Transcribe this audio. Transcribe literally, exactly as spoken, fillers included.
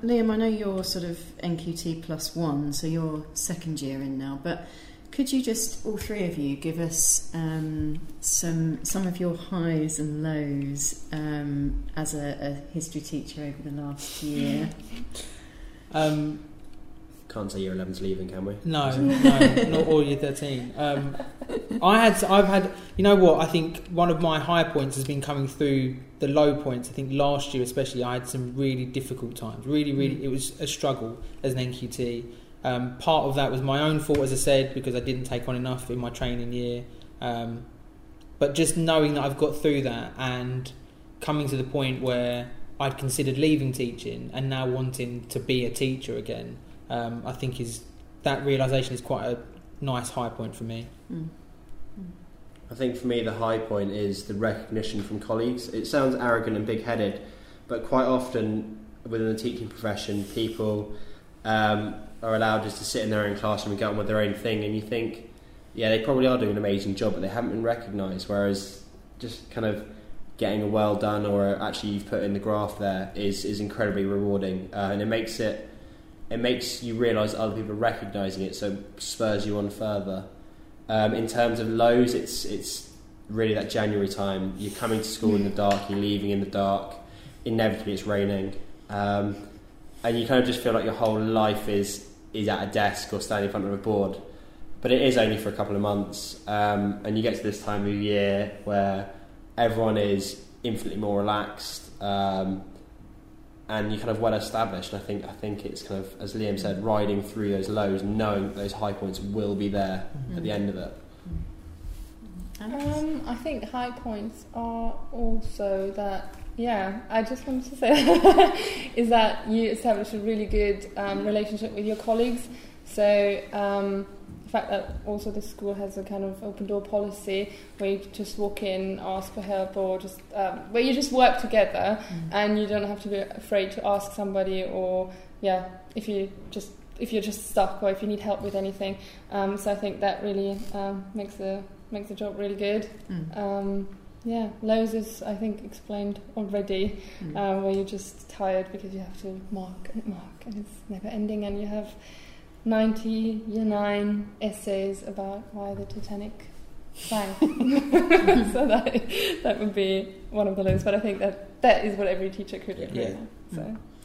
Liam, I know you're sort of N Q T plus one, so you're second year in now, but could you just, all three of you, give us um, some some of your highs and lows um, as a, a history teacher over the last year? Um, Can't say year eleven's leaving, can we? No, no, not all year thirteen. Um, I had, I've had, you know what? I think one of my high points has been coming through the low points. I think last year, especially, I had some really difficult times. Really, really, it was a struggle as an N Q T. Um, part of that was my own fault, as I said, because I didn't take on enough in my training year. Um, but just knowing that I've got through that and coming to the point where I'd considered leaving teaching and now wanting to be a teacher again, um, I think is that realisation is quite a nice high point for me. Mm. I think for me the high point is the recognition from colleagues. It sounds arrogant and big-headed, but quite often within the teaching profession, people um, are allowed just to sit in their own classroom and get on with their own thing, and you think, yeah, they probably are doing an amazing job, but they haven't been recognised, whereas just kind of getting a well done or actually you've put in the graph there is, is incredibly rewarding, uh, and it makes it it makes you realise other people are recognising it, so spurs you on further. Um, in terms of lows, it's it's really that January time. You're coming to school in the dark, you're leaving in the dark, inevitably it's raining, um, and you kind of just feel like your whole life is is at a desk or standing in front of a board. But it is only for a couple of months, um, and you get to this time of year where everyone is infinitely more relaxed, um, and you're kind of well established. And I think I think it's kind of, as Liam said, riding through those lows, knowing that those high points will be there mm-hmm. at the end of it. Um, I think high points are also that, yeah, I just wanted to say is that you establish a really good um, relationship with your colleagues. So um, the fact that also the school has a kind of open door policy where you just walk in, ask for help, or just um, where you just work together mm. and you don't have to be afraid to ask somebody, or yeah, if you just if you're just stuck or if you need help with anything. Um, so I think that really um, makes the makes the job really good. Mm. Um, yeah, lows is I think explained already, mm. um, where you're just tired because you have to mark and mark and it's never ending, and you have ninety year nine essays about why the Titanic sank. So that that would be one of the lows, but I think that that is what every teacher could agree yeah. on. So.